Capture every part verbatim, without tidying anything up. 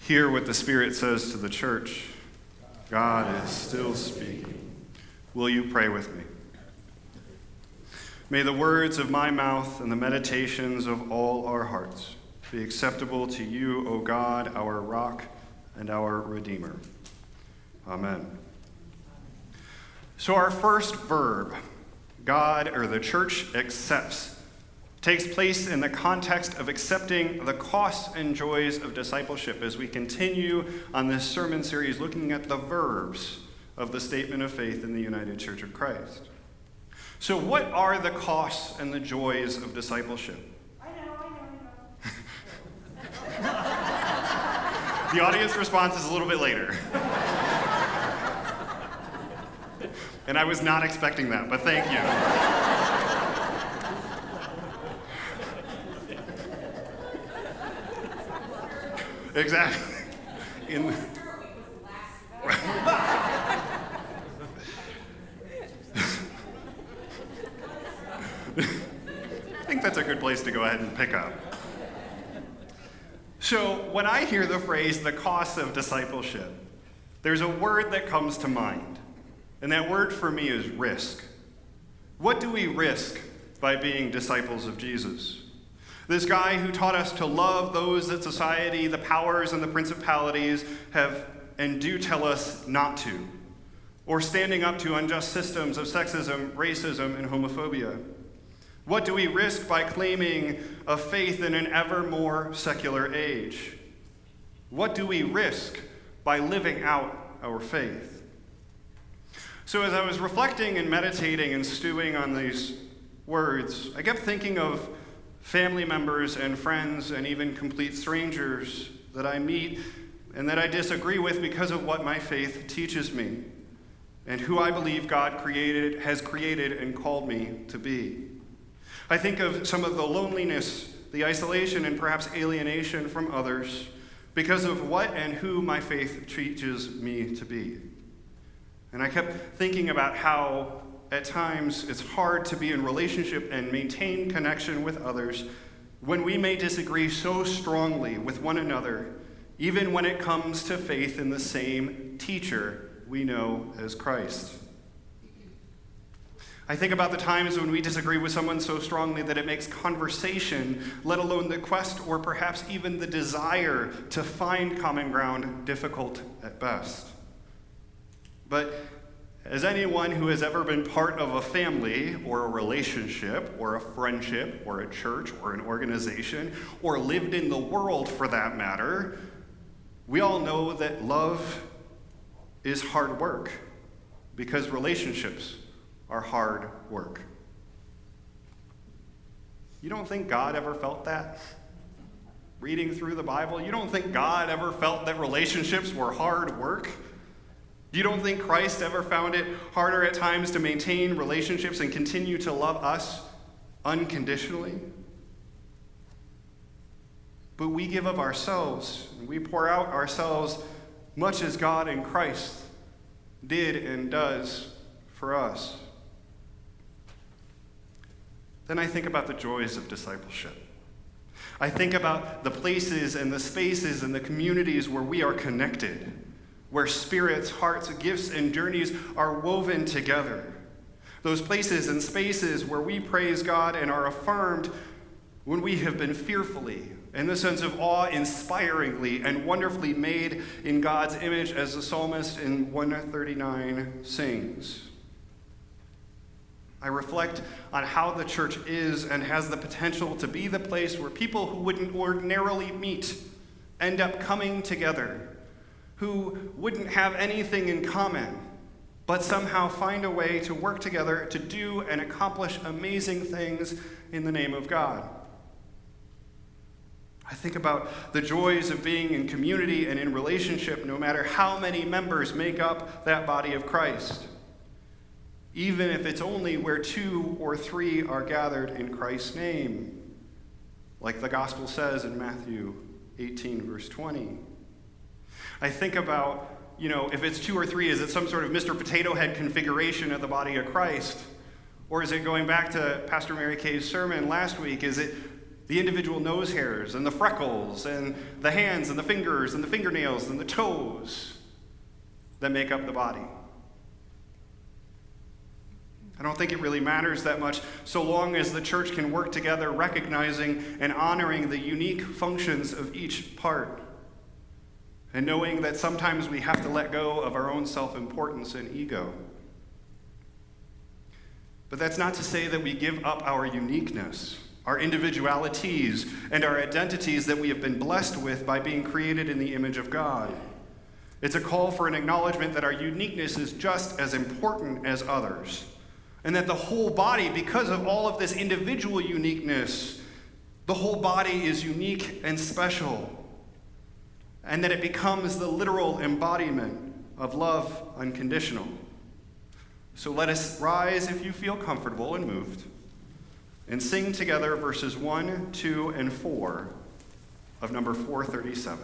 Hear what the Spirit says to the church. God is still speaking. Will you pray with me? May the words of my mouth and the meditations of all our hearts be acceptable to you, O God, our rock and our Redeemer. Amen. So our first verb, God or the church accepts, takes place in the context of accepting the costs and joys of discipleship as we continue on this sermon series looking at the verbs of the statement of faith in the United Church of Christ. So what are the costs and the joys of discipleship? I know, I know, I know. The audience response is a little bit later. And I was not expecting that, but thank you. Exactly. In I think that's a good place to go ahead and pick up. So when I hear the phrase, the cost of discipleship, there's a word that comes to mind. And that word for me is risk. What do we risk by being disciples of Jesus? This guy who taught us to love those that society, the powers, and the principalities have and do tell us not to, or standing up to unjust systems of sexism, racism, and homophobia. What do we risk by claiming a faith in an ever more secular age? What do we risk by living out our faith? So as I was reflecting and meditating and stewing on these words, I kept thinking of family members and friends and even complete strangers that I meet and that I disagree with because of what my faith teaches me and who I believe God created, has created and called me to be. I think of some of the loneliness, the isolation, and perhaps alienation from others because of what and who my faith teaches me to be. And I kept thinking about how at times it's hard to be in relationship and maintain connection with others when we may disagree so strongly with one another, even when it comes to faith in the same teacher we know as Christ. I think about the times when we disagree with someone so strongly that it makes conversation, let alone the quest or perhaps even the desire to find common ground, difficult at best. But as anyone who has ever been part of a family or a relationship or a friendship or a church or an organization or lived in the world for that matter, we all know that love is hard work because relationships are hard work. You don't think God ever felt that? Reading through the Bible, you don't think God ever felt that relationships were hard work? You don't think Christ ever found it harder at times to maintain relationships and continue to love us unconditionally? But we give of ourselves, and we pour out ourselves much as God in Christ did and does for us. Then I think about the joys of discipleship. I think about the places and the spaces and the communities where we are connected, where spirits, hearts, gifts, and journeys are woven together. Those places and spaces where we praise God and are affirmed when we have been fearfully, in the sense of awe-inspiringly and wonderfully made in God's image, as the psalmist in one thirty-nine sings. I reflect on how the church is and has the potential to be the place where people who wouldn't ordinarily meet end up coming together, who wouldn't have anything in common, but somehow find a way to work together to do and accomplish amazing things in the name of God. I think about the joys of being in community and in relationship, no matter how many members make up that body of Christ, even if it's only where two or three are gathered in Christ's name, like the gospel says in Matthew eighteen, verse twenty. I think about, you know, if it's two or three, is it some sort of Mister Potato Head configuration of the body of Christ? Or is it going back to Pastor Mary Kay's sermon last week? Is it the individual nose hairs and the freckles and the hands and the fingers and the fingernails and the toes that make up the body. I don't think it really matters that much so long as the church can work together recognizing and honoring the unique functions of each part, and knowing that sometimes we have to let go of our own self-importance and ego. But that's not to say that we give up our uniqueness, our individualities, and our identities that we have been blessed with by being created in the image of God. It's a call for an acknowledgement that our uniqueness is just as important as others, and that the whole body, because of all of this individual uniqueness, the whole body is unique and special, and that it becomes the literal embodiment of love unconditional. So let us rise if you feel comfortable and moved, and sing together verses one, two, and four of number four thirty-seven.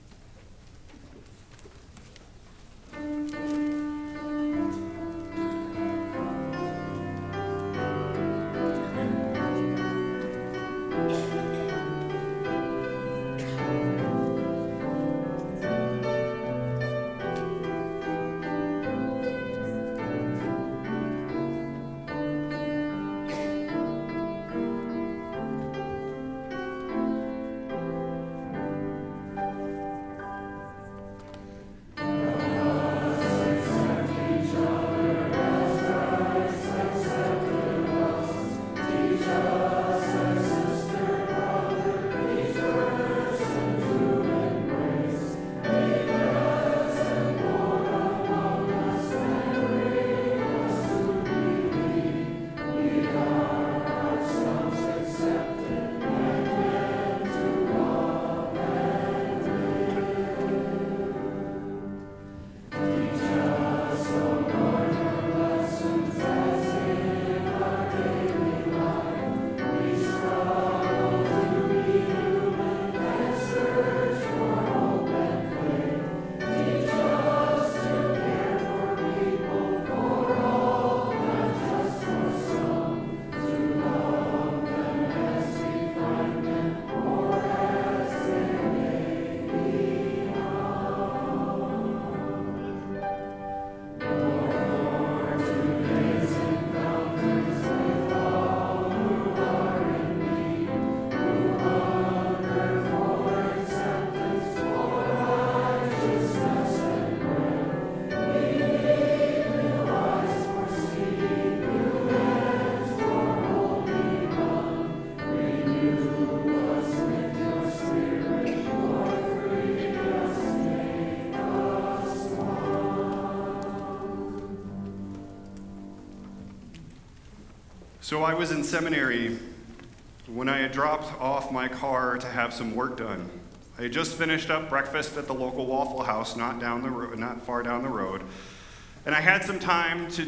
So I was in seminary when I had dropped off my car to have some work done. I had just finished up breakfast at the local Waffle House, not down the road, not far down the road, and I had some time to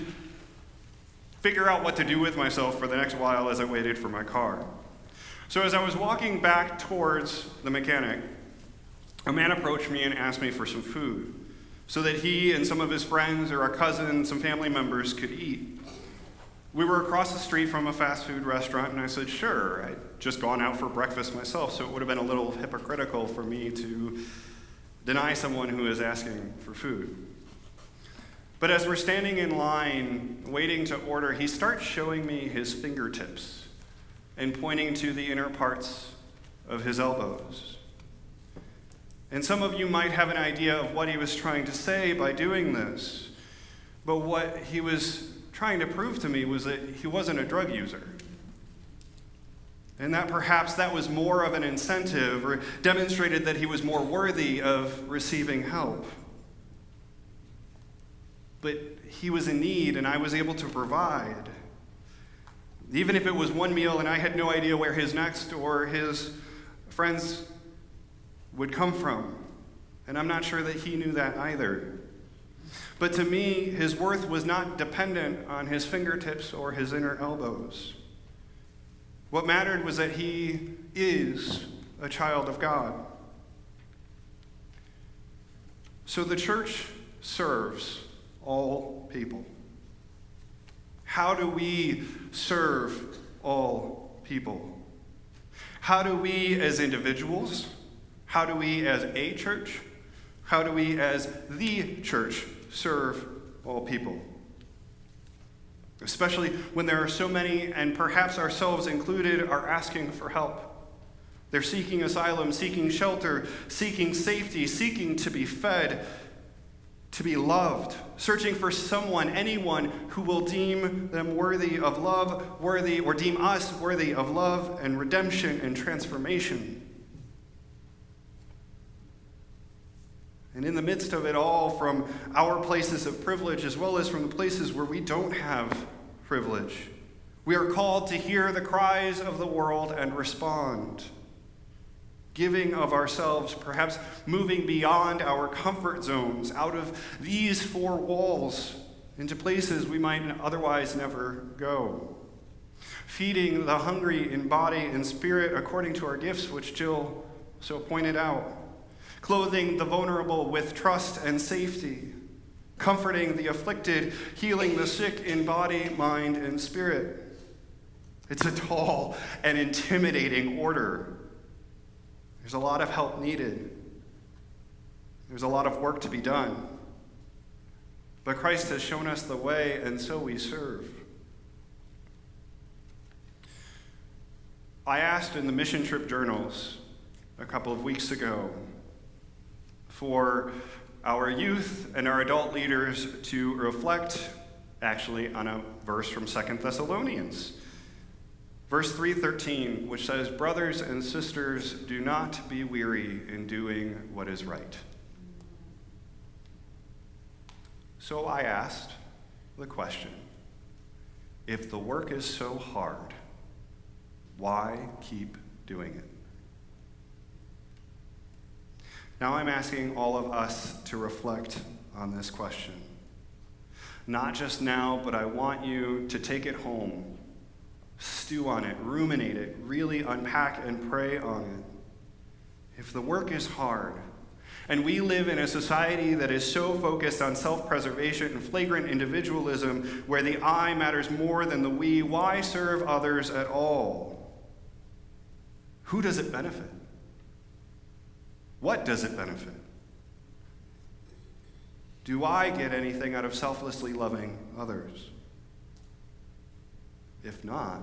figure out what to do with myself for the next while as I waited for my car. So as I was walking back towards the mechanic, a man approached me and asked me for some food so that he and some of his friends or our cousins, some family members could eat. We were across the street from a fast food restaurant, and I said, sure. I'd just gone out for breakfast myself, so it would have been a little hypocritical for me to deny someone who is asking for food. But as we're standing in line, waiting to order, he starts showing me his fingertips and pointing to the inner parts of his elbows. And some of you might have an idea of what he was trying to say by doing this, but what he was trying to prove to me was that he wasn't a drug user. And that perhaps that was more of an incentive, or demonstrated that he was more worthy of receiving help. But he was in need, and I was able to provide. Even if it was one meal and I had no idea where his next or his friends would come from. And I'm not sure that he knew that either. But to me, his worth was not dependent on his fingertips or his inner elbows. What mattered was that he is a child of God. So the church serves all people. How do we serve all people? How do we as individuals, how do we as a church, how do we as the church serve all people? Especially when there are so many, and perhaps ourselves included, are asking for help. They're seeking asylum, seeking shelter, seeking safety, seeking to be fed, to be loved, searching for someone, anyone who will deem them worthy of love, worthy, or deem us worthy of love and redemption and transformation. And in the midst of it all, from our places of privilege as well as from the places where we don't have privilege, we are called to hear the cries of the world and respond, giving of ourselves, perhaps moving beyond our comfort zones, out of these four walls, into places we might otherwise never go. Feeding the hungry in body and spirit according to our gifts, which Jill so pointed out. Clothing the vulnerable with trust and safety. Comforting the afflicted, healing the sick in body, mind, and spirit. It's a tall and intimidating order. There's a lot of help needed. There's a lot of work to be done. But Christ has shown us the way, and so we serve. I asked in the mission trip journals a couple of weeks ago for our youth and our adult leaders to reflect, actually, on a verse from Second Thessalonians. Verse three thirteen, which says, "Brothers and sisters, do not be weary in doing what is right." So I asked the question, if the work is so hard, why keep doing it? Now I'm asking all of us to reflect on this question. Not just now, but I want you to take it home. Stew on it, ruminate it, really unpack and pray on it. If the work is hard, and we live in a society that is so focused on self-preservation and flagrant individualism, where the I matters more than the we, why serve others at all? Who does it benefit? What does it benefit? Do I get anything out of selflessly loving others? If not,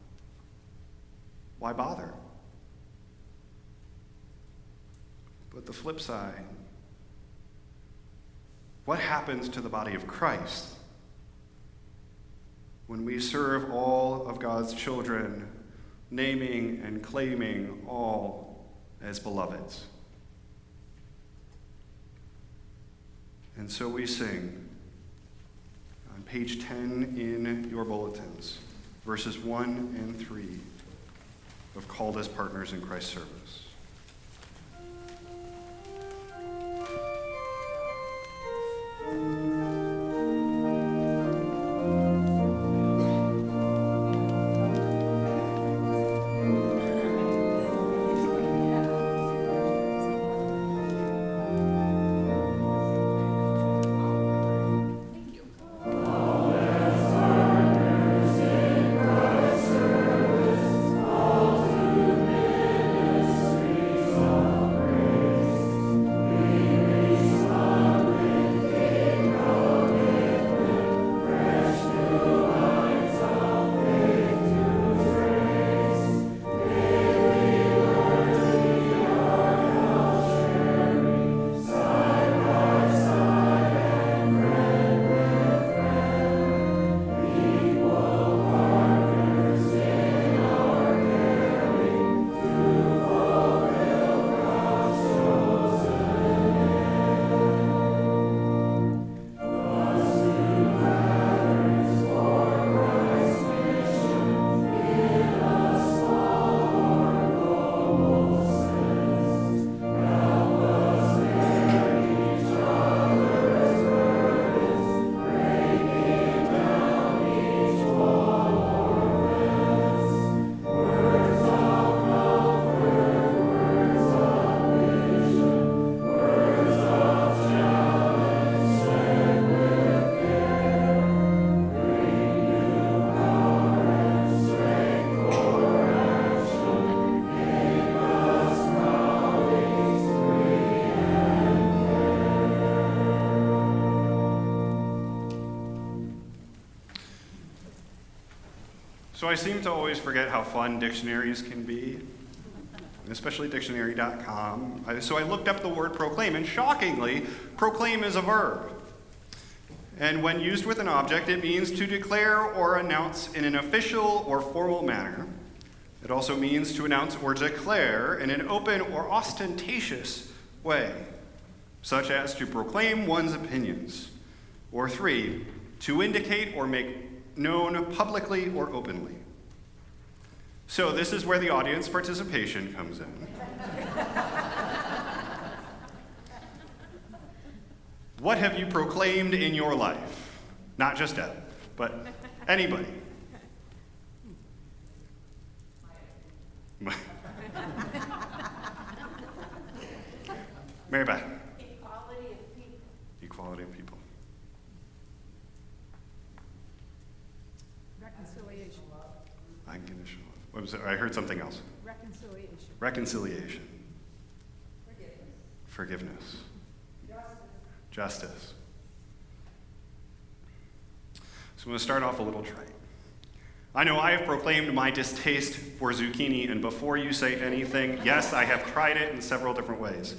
why bother? But the flip side, what happens to the body of Christ when we serve all of God's children, naming and claiming all as beloveds? And so we sing on page ten in your bulletins, verses one and three of Called as Partners in Christ's Service. Service, all to ministry. So I seem to always forget how fun dictionaries can be, especially dictionary dot com. So I looked up the word proclaim, and shockingly, proclaim is a verb. And when used with an object, it means to declare or announce in an official or formal manner. It also means to announce or declare in an open or ostentatious way, such as to proclaim one's opinions. Or three, to indicate or make known publicly or openly. So this is where the audience participation comes in. What have you proclaimed in your life? Not just Deb, but anybody. Mary Beth. Equality of people. Equality of people. Reconciliation. Unconditional love. What was it? I heard something else. Reconciliation. Reconciliation. Forgiveness. Forgiveness. Justice. Justice. So I'm going to start off a little trite. I know I have proclaimed my distaste for zucchini, and before you say anything, yes, I have tried it in several different ways.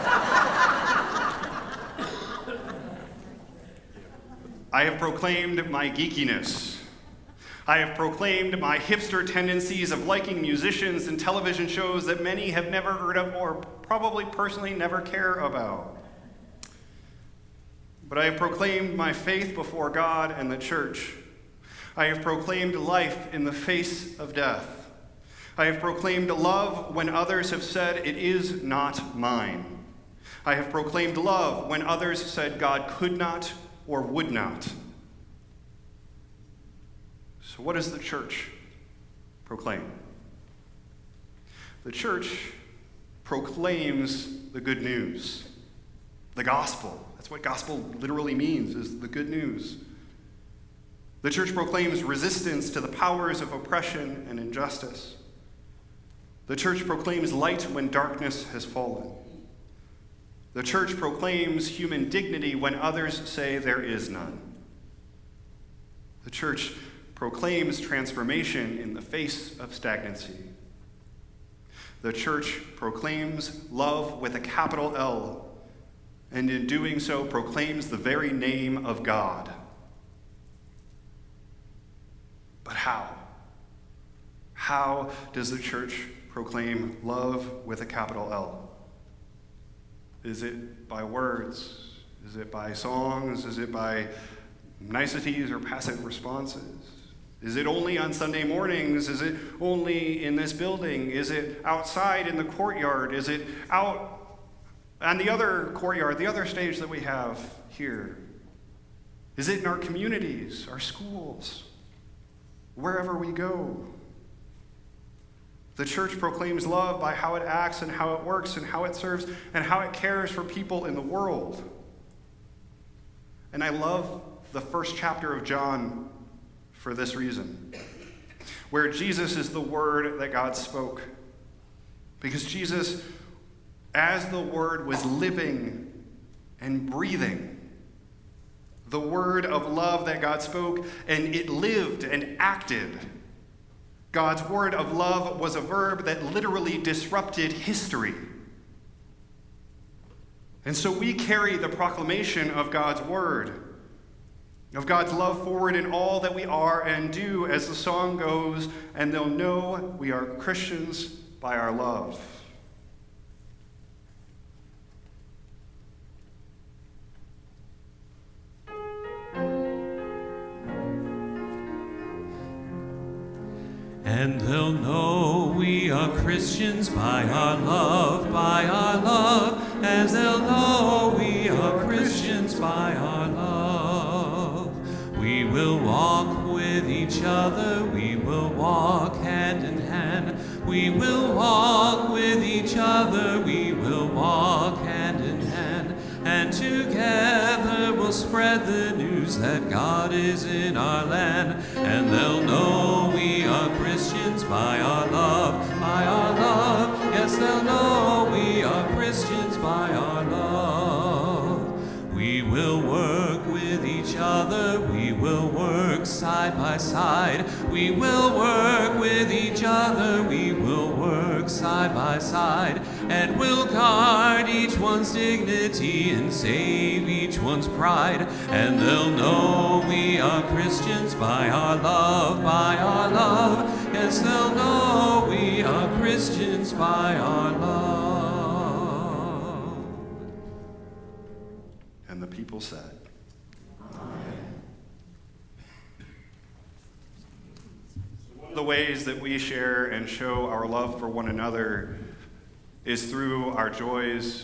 I have proclaimed my geekiness. I have proclaimed my hipster tendencies of liking musicians and television shows that many have never heard of or probably personally never care about. But I have proclaimed my faith before God and the church. I have proclaimed life in the face of death. I have proclaimed love when others have said it is not mine. I have proclaimed love when others said God could not or would not. So what does the church proclaim? The church proclaims the good news, the gospel. That's what gospel literally means, is the good news. The church proclaims resistance to the powers of oppression and injustice. The church proclaims light when darkness has fallen. The church proclaims human dignity when others say there is none. The church proclaims transformation in the face of stagnancy. The church proclaims love with a capital L, and in doing so proclaims the very name of God. But how? How does the church proclaim love with a capital L? Is it by words? Is it by songs? Is it by niceties or passive responses? Is it only on Sunday mornings? Is it only in this building? Is it outside in the courtyard? Is it out on the other courtyard, the other stage that we have here? Is it in our communities, our schools, wherever we go? The church proclaims love by how it acts and how it works and how it serves and how it cares for people in the world. And I love the first chapter of John for this reason, where Jesus is the word that God spoke. Because Jesus, as the word, was living and breathing. The word of love that God spoke, and it lived and acted. God's word of love was a verb that literally disrupted history. And so we carry the proclamation of God's word, of God's love forward in all that we are and do, as the song goes, and they'll know we are Christians by our love. And they'll know we are Christians by our love, by our love, as they'll know we are Christians by our love. We will walk with each other, we will walk hand in hand. We will walk with each other, we will walk hand in hand. And together we'll spread the news that God is in our land. And they'll know we are Christians by our love, by our love. Yes, they'll know we are Christians by our love. We will work with each other, we will work side by side. We will work with each other, we will work side by side, and we'll guard each one's dignity and save each one's pride. And they'll know we are Christians by our love, by our love. Yes, they'll know we are Christians by our love. And the people said, the ways that we share and show our love for one another is through our joys